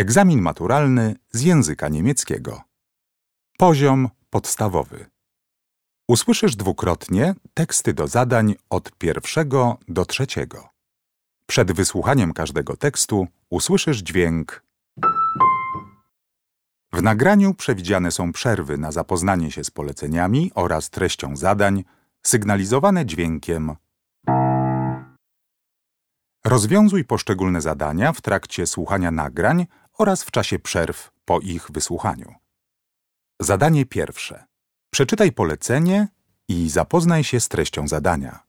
Egzamin maturalny z języka niemieckiego. Poziom podstawowy. Usłyszysz dwukrotnie teksty do zadań od 1 do 3. Przed wysłuchaniem każdego tekstu usłyszysz dźwięk. W nagraniu przewidziane są przerwy na zapoznanie się z poleceniami oraz treścią zadań, sygnalizowane dźwiękiem. Rozwiązuj poszczególne zadania w trakcie słuchania nagrań oraz w czasie przerw po ich wysłuchaniu. Zadanie pierwsze. Przeczytaj polecenie i zapoznaj się z treścią zadania.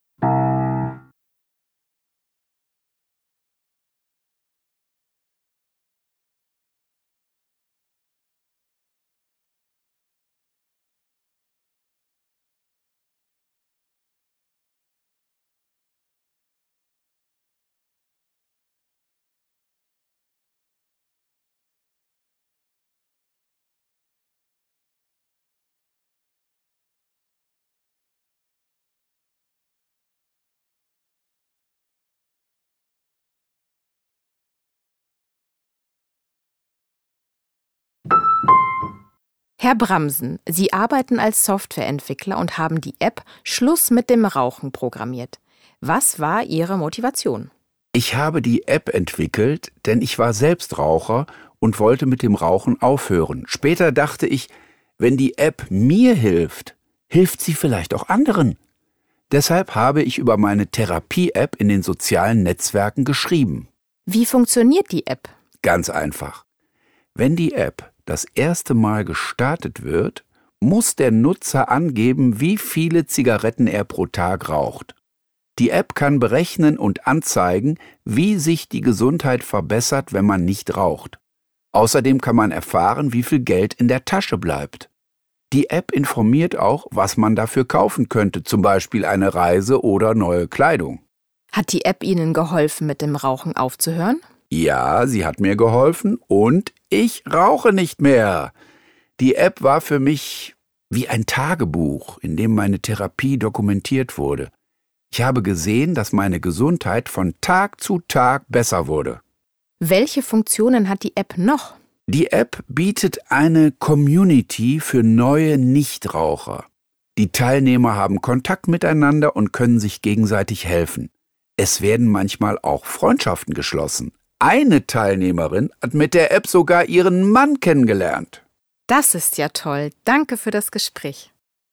Herr Bramsen, Sie arbeiten als Softwareentwickler und haben die App Schluss mit dem Rauchen programmiert. Was war Ihre Motivation? Ich habe die App entwickelt, denn ich war selbst Raucher und wollte mit dem Rauchen aufhören. Später dachte ich, wenn die App mir hilft, hilft sie vielleicht auch anderen. Deshalb habe ich über meine Therapie-App in den sozialen Netzwerken geschrieben. Wie funktioniert die App? Ganz einfach. Wenn die App das erste Mal gestartet wird, muss der Nutzer angeben, wie viele Zigaretten er pro Tag raucht. Die App kann berechnen und anzeigen, wie sich die Gesundheit verbessert, wenn man nicht raucht. Außerdem kann man erfahren, wie viel Geld in der Tasche bleibt. Die App informiert auch, was man dafür kaufen könnte, zum Beispiel eine Reise oder neue Kleidung. Hat die App Ihnen geholfen, mit dem Rauchen aufzuhören? Ja, sie hat mir geholfen und ich rauche nicht mehr. Die App war für mich wie ein Tagebuch, in dem meine Therapie dokumentiert wurde. Ich habe gesehen, dass meine Gesundheit von Tag zu Tag besser wurde. Welche Funktionen hat die App noch? Die App bietet eine Community für neue Nichtraucher. Die Teilnehmer haben Kontakt miteinander und können sich gegenseitig helfen. Es werden manchmal auch Freundschaften geschlossen. Eine Teilnehmerin hat mit der App sogar ihren Mann kennengelernt. Das ist ja toll. Danke für das Gespräch.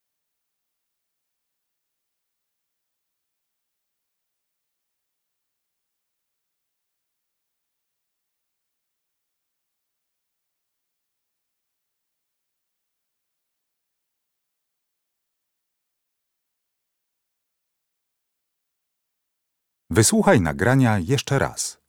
Wysłuchaj nagrania jeszcze raz.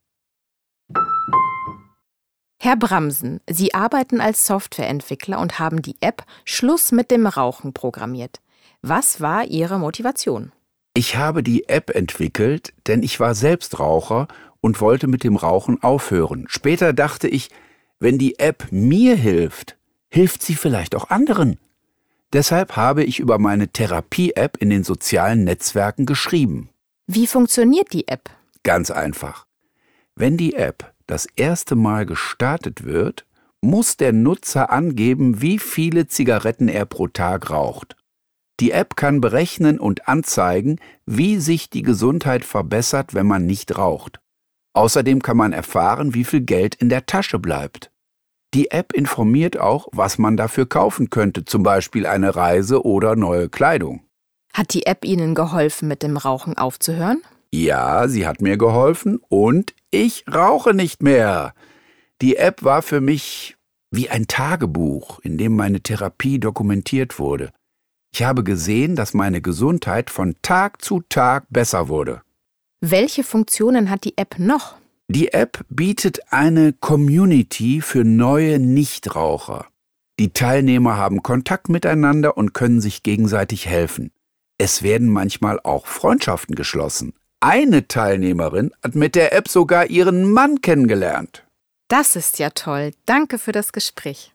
Herr Bramsen, Sie arbeiten als Softwareentwickler und haben die App Schluss mit dem Rauchen programmiert. Was war Ihre Motivation? Ich habe die App entwickelt, denn ich war selbst Raucher und wollte mit dem Rauchen aufhören. Später dachte ich, wenn die App mir hilft, hilft sie vielleicht auch anderen. Deshalb habe ich über meine Therapie-App in den sozialen Netzwerken geschrieben. Wie funktioniert die App? Ganz einfach. Wenn die App das erste Mal gestartet wird, muss der Nutzer angeben, wie viele Zigaretten er pro Tag raucht. Die App kann berechnen und anzeigen, wie sich die Gesundheit verbessert, wenn man nicht raucht. Außerdem kann man erfahren, wie viel Geld in der Tasche bleibt. Die App informiert auch, was man dafür kaufen könnte, zum Beispiel eine Reise oder neue Kleidung. Hat die App Ihnen geholfen, mit dem Rauchen aufzuhören? Ja, sie hat mir geholfen und ich rauche nicht mehr. Die App war für mich wie ein Tagebuch, in dem meine Therapie dokumentiert wurde. Ich habe gesehen, dass meine Gesundheit von Tag zu Tag besser wurde. Welche Funktionen hat die App noch? Die App bietet eine Community für neue Nichtraucher. Die Teilnehmer haben Kontakt miteinander und können sich gegenseitig helfen. Es werden manchmal auch Freundschaften geschlossen. Eine Teilnehmerin hat mit der App sogar ihren Mann kennengelernt. Das ist ja toll. Danke für das Gespräch.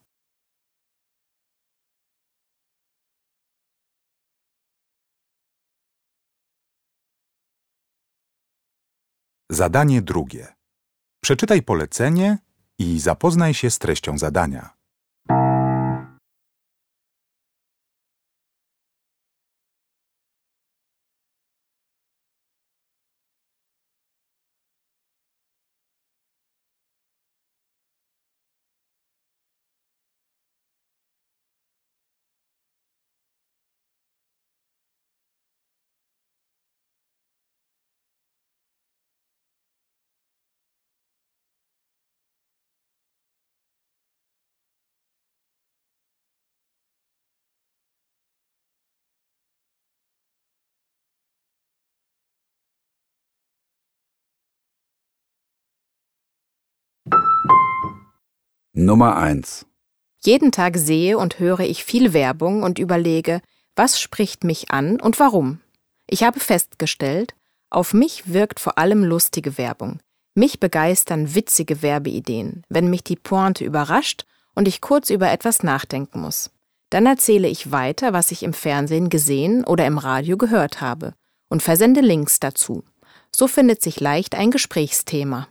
Zadanie drugie. Przeczytaj polecenie i zapoznaj się z treścią zadania. Nummer 1. Jeden Tag sehe und höre ich viel Werbung und überlege, was spricht mich an und warum. Ich habe festgestellt, auf mich wirkt vor allem lustige Werbung. Mich begeistern witzige Werbeideen, wenn mich die Pointe überrascht und ich kurz über etwas nachdenken muss. Dann erzähle ich weiter, was ich im Fernsehen gesehen oder im Radio gehört habe und versende Links dazu. So findet sich leicht ein Gesprächsthema.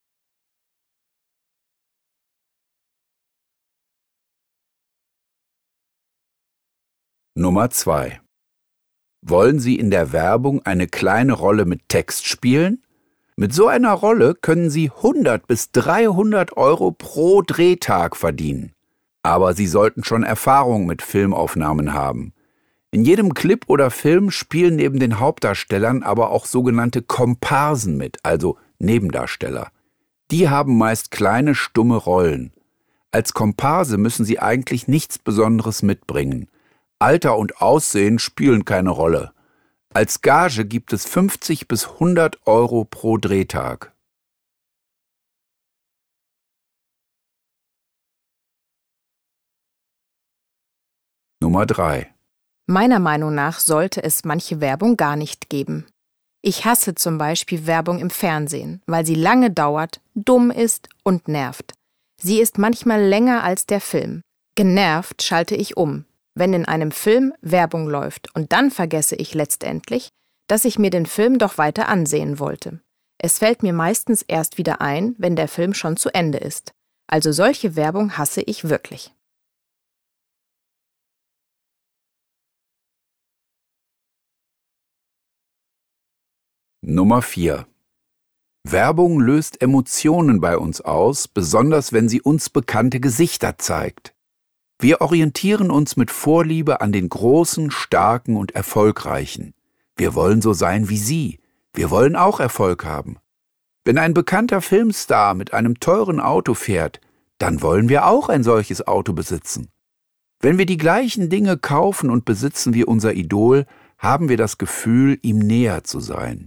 Nummer 2. Wollen Sie in der Werbung eine kleine Rolle mit Text spielen? Mit so einer Rolle können Sie 100 bis 300 € pro Drehtag verdienen. Aber Sie sollten schon Erfahrung mit Filmaufnahmen haben. In jedem Clip oder Film spielen neben den Hauptdarstellern aber auch sogenannte Komparsen mit, also Nebendarsteller. Die haben meist kleine, stumme Rollen. Als Komparse müssen Sie eigentlich nichts Besonderes mitbringen. Alter und Aussehen spielen keine Rolle. Als Gage gibt es 50 bis 100 € pro Drehtag. Nummer 3. Meiner Meinung nach sollte es manche Werbung gar nicht geben. Ich hasse zum Beispiel Werbung im Fernsehen, weil sie lange dauert, dumm ist und nervt. Sie ist manchmal länger als der Film. Genervt schalte ich um, wenn in einem Film Werbung läuft, und dann vergesse ich letztendlich, dass ich mir den Film doch weiter ansehen wollte. Es fällt mir meistens erst wieder ein, wenn der Film schon zu Ende ist. Also solche Werbung hasse ich wirklich. Nummer 4. Werbung löst Emotionen bei uns aus, besonders wenn sie uns bekannte Gesichter zeigt. Wir orientieren uns mit Vorliebe an den Großen, Starken und Erfolgreichen. Wir wollen so sein wie sie. Wir wollen auch Erfolg haben. Wenn ein bekannter Filmstar mit einem teuren Auto fährt, dann wollen wir auch ein solches Auto besitzen. Wenn wir die gleichen Dinge kaufen und besitzen wie unser Idol, haben wir das Gefühl, ihm näher zu sein.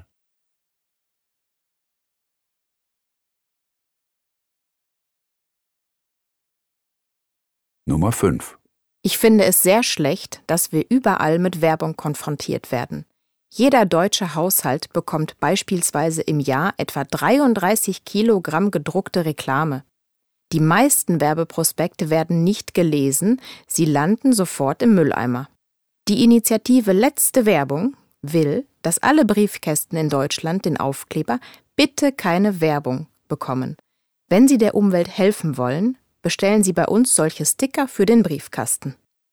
Nummer 5. Ich finde es sehr schlecht, dass wir überall mit Werbung konfrontiert werden. Jeder deutsche Haushalt bekommt beispielsweise im Jahr etwa 33 Kilogramm gedruckte Reklame. Die meisten Werbeprospekte werden nicht gelesen, sie landen sofort im Mülleimer. Die Initiative Letzte Werbung will, dass alle Briefkästen in Deutschland den Aufkleber „Bitte keine Werbung" bekommen. Wenn Sie der Umwelt helfen wollen, bestellen Sie bei uns solche Sticker für den Briefkasten.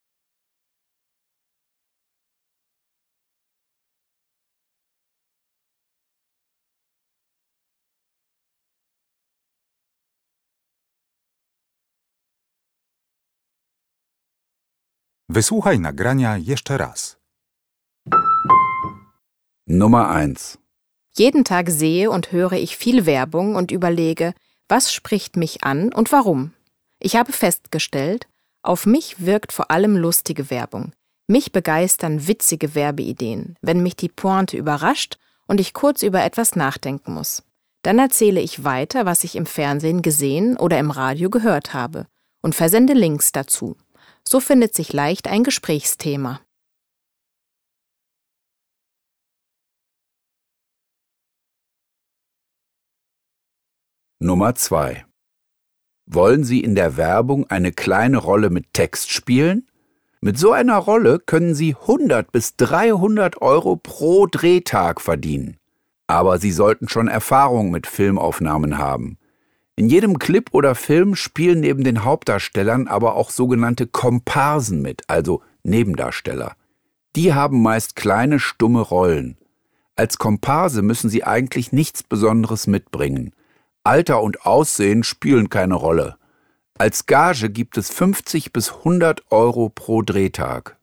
Wysłuchaj nagrania jeszcze raz. Nummer 1. Jeden Tag sehe und höre ich viel Werbung und überlege, was spricht mich an und warum. Ich habe festgestellt, auf mich wirkt vor allem lustige Werbung. Mich begeistern witzige Werbeideen, wenn mich die Pointe überrascht und ich kurz über etwas nachdenken muss. Dann erzähle ich weiter, was ich im Fernsehen gesehen oder im Radio gehört habe und versende Links dazu. So findet sich leicht ein Gesprächsthema. Nummer 2. Wollen Sie in der Werbung eine kleine Rolle mit Text spielen? Mit so einer Rolle können Sie 100 bis 300 € pro Drehtag verdienen. Aber Sie sollten schon Erfahrung mit Filmaufnahmen haben. In jedem Clip oder Film spielen neben den Hauptdarstellern aber auch sogenannte Komparsen mit, also Nebendarsteller. Die haben meist kleine, stumme Rollen. Als Komparse müssen sie eigentlich nichts Besonderes mitbringen. Alter und Aussehen spielen keine Rolle. Als Gage gibt es 50 bis 100 Euro pro Drehtag.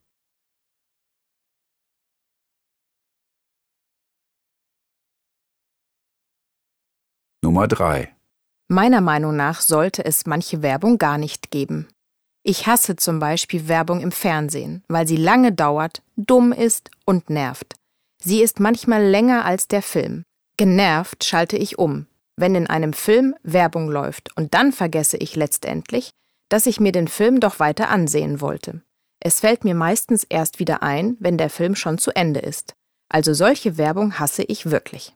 Nummer 3. Meiner Meinung nach sollte es manche Werbung gar nicht geben. Ich hasse zum Beispiel Werbung im Fernsehen, weil sie lange dauert, dumm ist und nervt. Sie ist manchmal länger als der Film. Genervt schalte ich um, wenn in einem Film Werbung läuft, und dann vergesse ich letztendlich, dass ich mir den Film doch weiter ansehen wollte. Es fällt mir meistens erst wieder ein, wenn der Film schon zu Ende ist. Also solche Werbung hasse ich wirklich.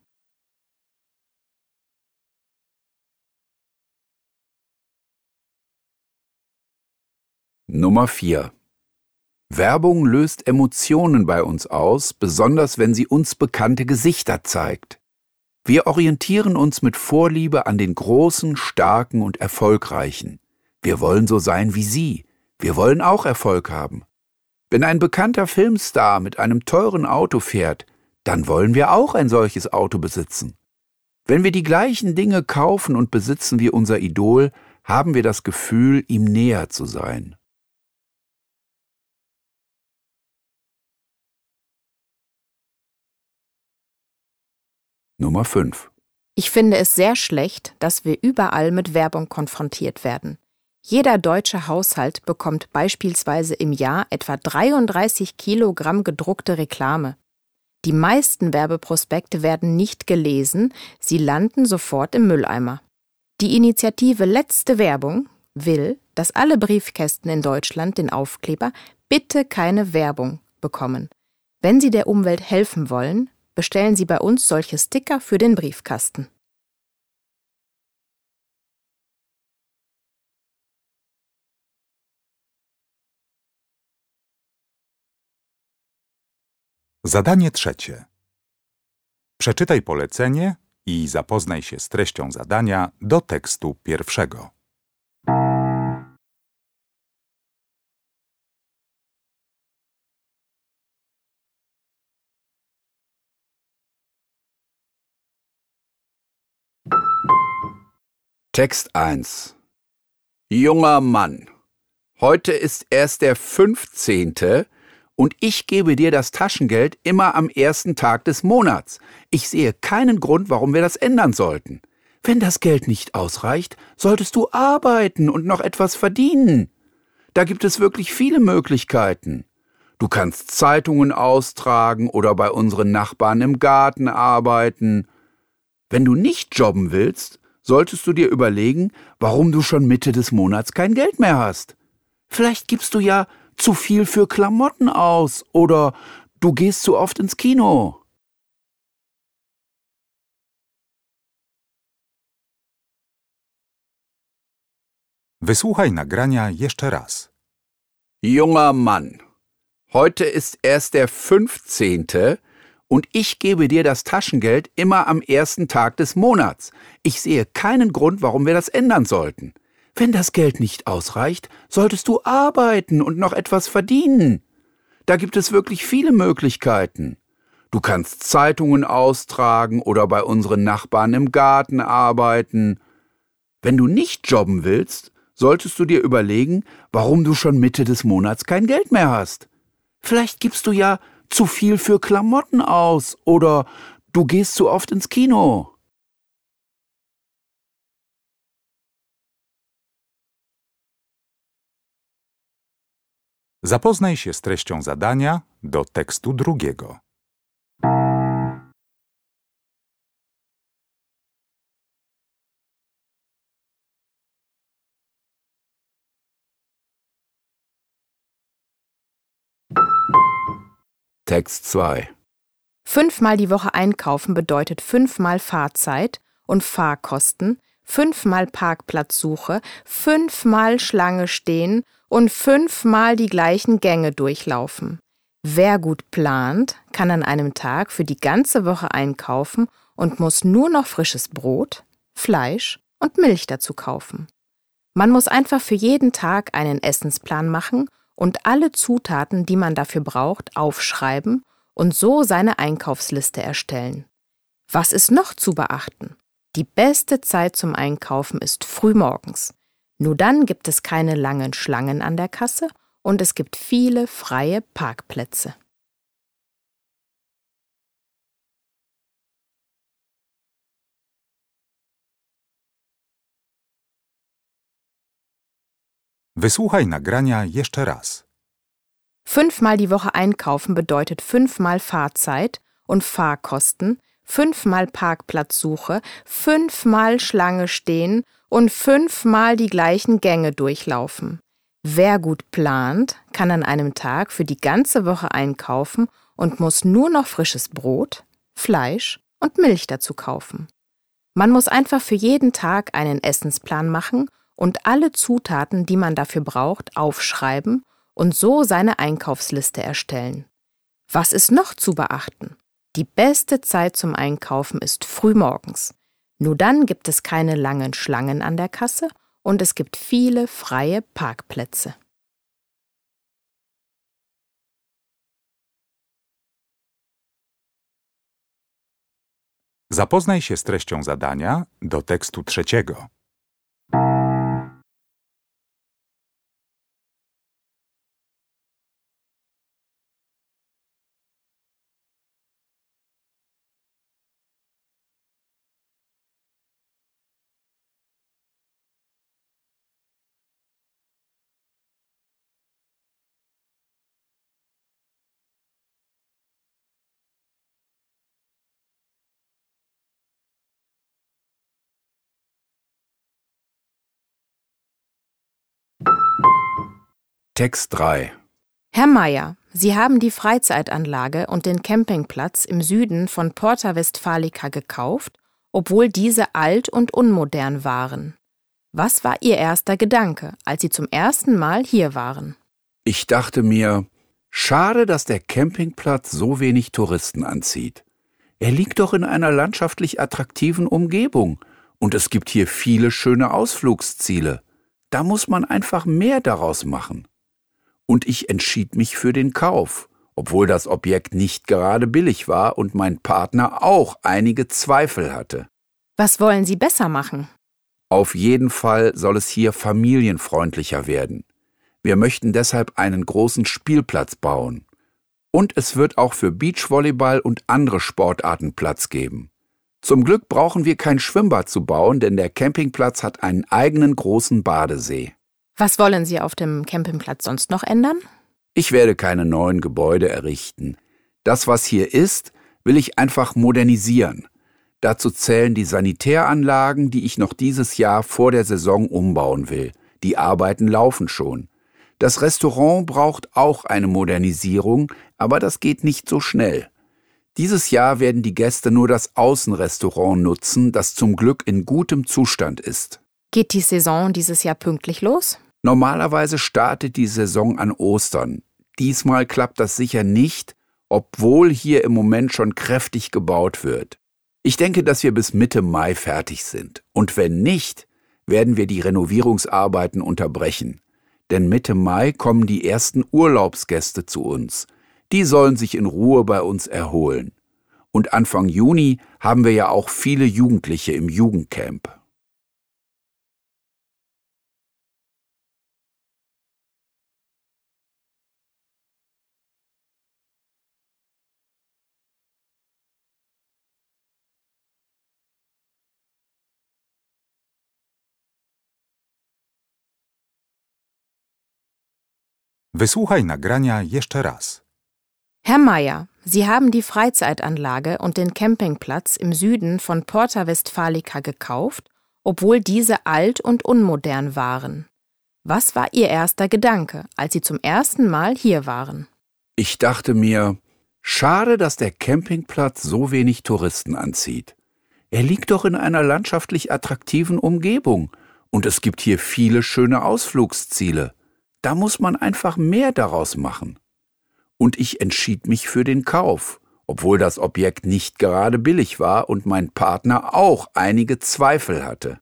Nummer 4. Werbung löst Emotionen bei uns aus, besonders wenn sie uns bekannte Gesichter zeigt. Wir orientieren uns mit Vorliebe an den Großen, Starken und Erfolgreichen. Wir wollen so sein wie sie. Wir wollen auch Erfolg haben. Wenn ein bekannter Filmstar mit einem teuren Auto fährt, dann wollen wir auch ein solches Auto besitzen. Wenn wir die gleichen Dinge kaufen und besitzen wie unser Idol, haben wir das Gefühl, ihm näher zu sein. Nummer 5. Ich finde es sehr schlecht, dass wir überall mit Werbung konfrontiert werden. Jeder deutsche Haushalt bekommt beispielsweise im Jahr etwa 33 Kilogramm gedruckte Reklame. Die meisten Werbeprospekte werden nicht gelesen, sie landen sofort im Mülleimer. Die Initiative Letzte Werbung will, dass alle Briefkästen in Deutschland den Aufkleber „Bitte keine Werbung" bekommen. Wenn Sie der Umwelt helfen wollen, bestellen Sie bei uns solche Sticker für den Briefkasten. Zadanie 3. Przeczytaj polecenie i zapoznaj się z treścią zadania do tekstu pierwszego. Text 1. Junger Mann, heute ist erst der 15. und ich gebe dir das Taschengeld immer am ersten Tag des Monats. Ich sehe keinen Grund, warum wir das ändern sollten. Wenn das Geld nicht ausreicht, solltest du arbeiten und noch etwas verdienen. Da gibt es wirklich viele Möglichkeiten. Du kannst Zeitungen austragen oder bei unseren Nachbarn im Garten arbeiten. Wenn du nicht jobben willst, solltest du dir überlegen, warum du schon Mitte des Monats kein Geld mehr hast. Vielleicht gibst du ja zu viel für Klamotten aus oder du gehst zu oft ins Kino. Wysłuchaj nagrania jeszcze raz. Junger Mann, heute ist erst der 15. und ich gebe dir das Taschengeld immer am ersten Tag des Monats. Ich sehe keinen Grund, warum wir das ändern sollten. Wenn das Geld nicht ausreicht, solltest du arbeiten und noch etwas verdienen. Da gibt es wirklich viele Möglichkeiten. Du kannst Zeitungen austragen oder bei unseren Nachbarn im Garten arbeiten. Wenn du nicht jobben willst, solltest du dir überlegen, warum du schon Mitte des Monats kein Geld mehr hast. Vielleicht gibst du ja zu viel für Klamotten aus oder du gehst zu oft ins Kino. Zapoznaj się z treścią zadania do tekstu drugiego. Text 2. 5-mal die Woche einkaufen bedeutet 5-mal Fahrzeit und Fahrkosten, 5-mal Parkplatzsuche, 5-mal Schlange stehen und 5-mal die gleichen Gänge durchlaufen. Wer gut plant, kann an einem Tag für die ganze Woche einkaufen und muss nur noch frisches Brot, Fleisch und Milch dazu kaufen. Man muss einfach für jeden Tag einen Essensplan machen und alle Zutaten, die man dafür braucht, aufschreiben und so seine Einkaufsliste erstellen. Was ist noch zu beachten? Die beste Zeit zum Einkaufen ist frühmorgens. Nur dann gibt es keine langen Schlangen an der Kasse und es gibt viele freie Parkplätze. Wysłuchaj nagrania jeszcze raz. 5-mal die Woche einkaufen bedeutet 5-mal Fahrzeit und Fahrkosten, 5-mal Parkplatzsuche, 5-mal Schlange stehen und 5-mal die gleichen Gänge durchlaufen. Wer gut plant, kann an einem Tag für die ganze Woche einkaufen und muss nur noch frisches Brot, Fleisch und Milch dazu kaufen. Man muss einfach für jeden Tag einen Essensplan machen und alle Zutaten, die man dafür braucht, aufschreiben und so seine Einkaufsliste erstellen. Was ist noch zu beachten? Die beste Zeit zum Einkaufen ist frühmorgens. Nur dann gibt es keine langen Schlangen an der Kasse und es gibt viele freie Parkplätze. Zapoznaj się z treścią zadania do tekstu trzeciego. Text 3. Herr Meier, Sie haben die Freizeitanlage und den Campingplatz im Süden von Porta Westfalica gekauft, obwohl diese alt und unmodern waren. Was war Ihr erster Gedanke, als Sie zum ersten Mal hier waren? Ich dachte mir, schade, dass der Campingplatz so wenig Touristen anzieht. Er liegt doch in einer landschaftlich attraktiven Umgebung und es gibt hier viele schöne Ausflugsziele. Da muss man einfach mehr daraus machen. Und ich entschied mich für den Kauf, obwohl das Objekt nicht gerade billig war und mein Partner auch einige Zweifel hatte. Was wollen Sie besser machen? Auf jeden Fall soll es hier familienfreundlicher werden. Wir möchten deshalb einen großen Spielplatz bauen. Und es wird auch für Beachvolleyball und andere Sportarten Platz geben. Zum Glück brauchen wir kein Schwimmbad zu bauen, denn der Campingplatz hat einen eigenen großen Badesee. Was wollen Sie auf dem Campingplatz sonst noch ändern? Ich werde keine neuen Gebäude errichten. Das, was hier ist, will ich einfach modernisieren. Dazu zählen die Sanitäranlagen, die ich noch dieses Jahr vor der Saison umbauen will. Die Arbeiten laufen schon. Das Restaurant braucht auch eine Modernisierung, aber das geht nicht so schnell. Dieses Jahr werden die Gäste nur das Außenrestaurant nutzen, das zum Glück in gutem Zustand ist. Geht die Saison dieses Jahr pünktlich los? Normalerweise startet die Saison an Ostern. Diesmal klappt das sicher nicht, obwohl hier im Moment schon kräftig gebaut wird. Ich denke, dass wir bis Mitte Mai fertig sind. Und wenn nicht, werden wir die Renovierungsarbeiten unterbrechen. Denn Mitte Mai kommen die ersten Urlaubsgäste zu uns. Die sollen sich in Ruhe bei uns erholen. Und Anfang Juni haben wir ja auch viele Jugendliche im Jugendcamp. Wysłuchaj nagrania jeszcze raz. Herr Meier, Sie haben die Freizeitanlage und den Campingplatz im Süden von Porta Westfalica gekauft, obwohl diese alt und unmodern waren. Was war Ihr erster Gedanke, als Sie zum ersten Mal hier waren? Ich dachte mir, schade, dass der Campingplatz so wenig Touristen anzieht. Er liegt doch in einer landschaftlich attraktiven Umgebung und es gibt hier viele schöne Ausflugsziele. Da muss man einfach mehr daraus machen. Und ich entschied mich für den Kauf, obwohl das Objekt nicht gerade billig war und mein Partner auch einige Zweifel hatte.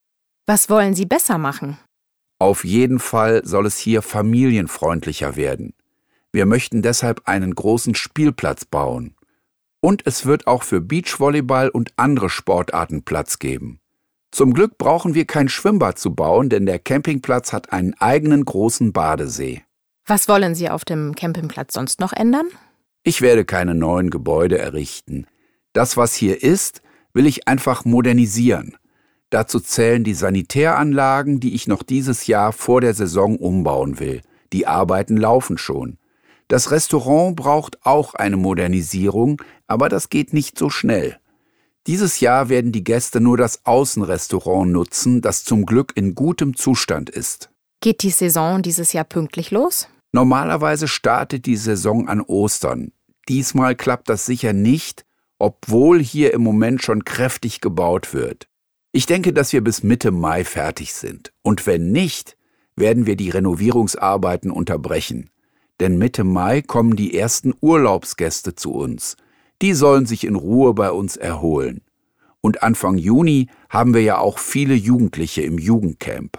Was wollen Sie besser machen? Auf jeden Fall soll es hier familienfreundlicher werden. Wir möchten deshalb einen großen Spielplatz bauen. Und es wird auch für Beachvolleyball und andere Sportarten Platz geben. Zum Glück brauchen wir kein Schwimmbad zu bauen, denn der Campingplatz hat einen eigenen großen Badesee. Was wollen Sie auf dem Campingplatz sonst noch ändern? Ich werde keine neuen Gebäude errichten. Das, was hier ist, will ich einfach modernisieren. Dazu zählen die Sanitäranlagen, die ich noch dieses Jahr vor der Saison umbauen will. Die Arbeiten laufen schon. Das Restaurant braucht auch eine Modernisierung, aber das geht nicht so schnell. Dieses Jahr werden die Gäste nur das Außenrestaurant nutzen, das zum Glück in gutem Zustand ist. Geht die Saison dieses Jahr pünktlich los? Normalerweise startet die Saison an Ostern. Diesmal klappt das sicher nicht, obwohl hier im Moment schon kräftig gebaut wird. Ich denke, dass wir bis Mitte Mai fertig sind. Und wenn nicht, werden wir die Renovierungsarbeiten unterbrechen. Denn Mitte Mai kommen die ersten Urlaubsgäste zu uns. Die sollen sich in Ruhe bei uns erholen. Und Anfang Juni haben wir ja auch viele Jugendliche im Jugendcamp.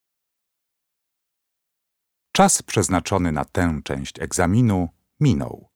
Czas przeznaczony na tę część egzaminu minął.